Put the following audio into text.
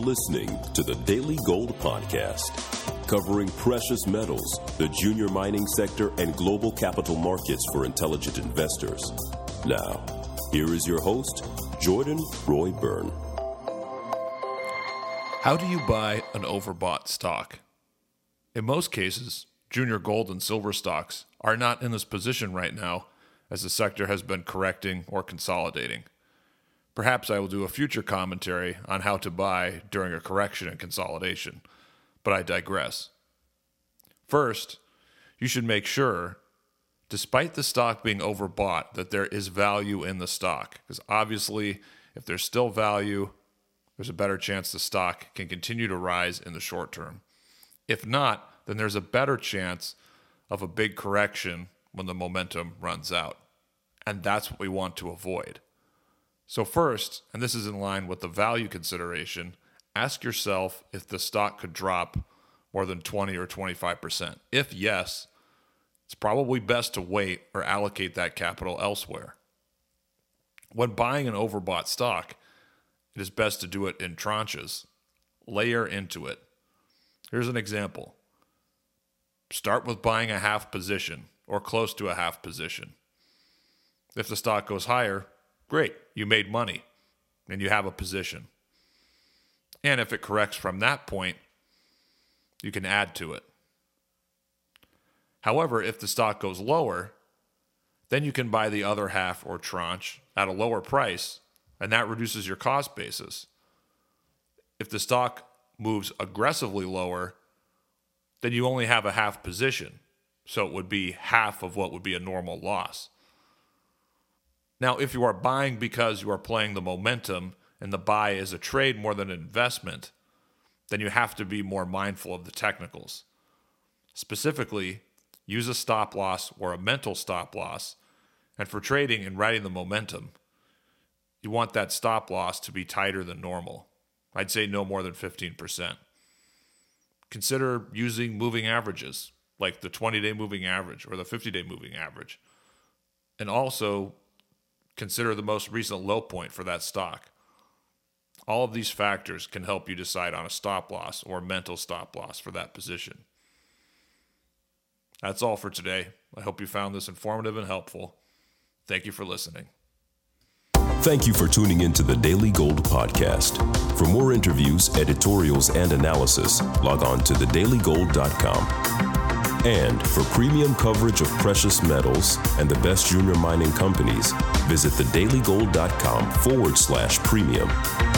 listening to the Daily Gold Podcast, covering precious metals, the junior mining sector, and global capital markets for intelligent investors. Now, here is your host, Jordan Roy Byrne. How do you buy an overbought stock? In most cases, junior gold and silver stocks are not in this position right now as the sector has been correcting or consolidating. Perhaps I will do a future commentary on how to buy during a correction and consolidation, but I digress. First, you should make sure, despite the stock being overbought, that there is value in the stock, because obviously, if there's still value, there's a better chance the stock can continue to rise in the short term. If not, then there's a better chance of a big correction when the momentum runs out. And that's what we want to avoid. So first, and this is in line with the value consideration, ask yourself if the stock could drop more than 20 or 25%. If yes, it's probably best to wait or allocate that capital elsewhere. When buying an overbought stock, it is best to do it in tranches. Layer into it. Here's an example. Start with buying a half position or close to a half position. If the stock goes higher, great, you made money and you have a position. And if it corrects from that point, you can add to it. However, if the stock goes lower, then you can buy the other half or tranche at a lower price, and that reduces your cost basis. If the stock moves aggressively lower, then you only have a half position, so it would be half of what would be a normal loss. Now, if you are buying because you are playing the momentum and the buy is a trade more than an investment, then you have to be more mindful of the technicals. Specifically, use a stop loss or a mental stop loss, and for trading and riding the momentum, you want that stop loss to be tighter than normal. I'd say no more than 15%. Consider using moving averages, like the 20-day moving average or the 50-day moving average. And also, consider the most recent low point for that stock. All of these factors can help you decide on a stop loss or mental stop loss for that position. That's all for today. I hope you found this informative and helpful. Thank you for listening. Thank you for tuning into the Daily Gold Podcast. For more interviews, editorials, and analysis, log on to thedailygold.com. And for premium coverage of precious metals and the best junior mining companies, visit thedailygold.com/premium.